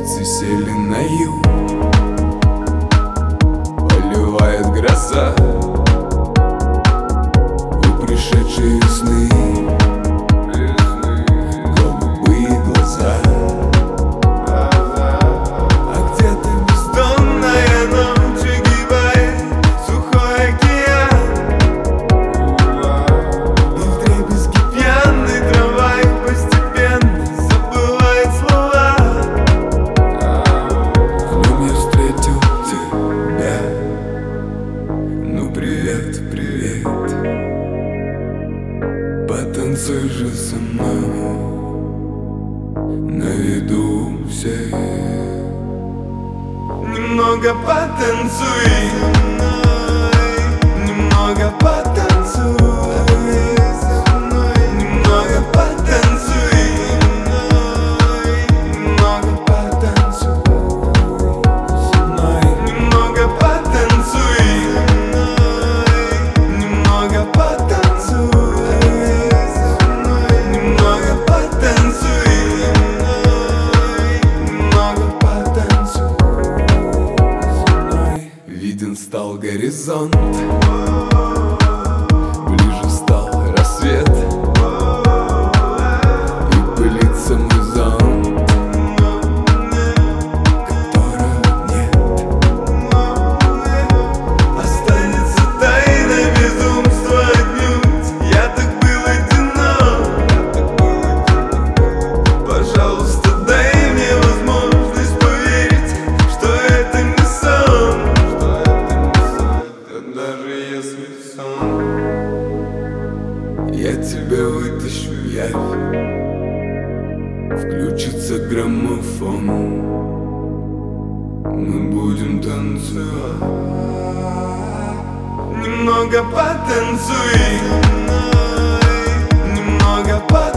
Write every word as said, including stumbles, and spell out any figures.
птицы сели на юг, поливает гроза у пришедшей весны. Голубые глаза, а где-то бездонная ночь огибает сухой океан, и вдребезги пьяной трамвай постепенно забывает слова. В нем я встретил тебя. Ну привет, привет, потанцуй же со мной на виду у всех. Немного потанцуй со мной, немного потанцуй со мной, немного потанцуй со мной, немного потанцуй со мной, немного потанцуй со мной, немного потанцуй со мной, немного потанцуй со мной, немного потанцуй со мной. Виден стал горизонт, ближе стал рассвет, и пылится мой зонт, которого нет. Останется тайна безумства отнюдь. Я так был одинок. Пожалуйста, дай мне возможность поверить, что это не сон, даже если сон. Я тебя вытащу в явь, включится граммофон, мы будем танцевать. Немного потанцуй, немного потанцуй.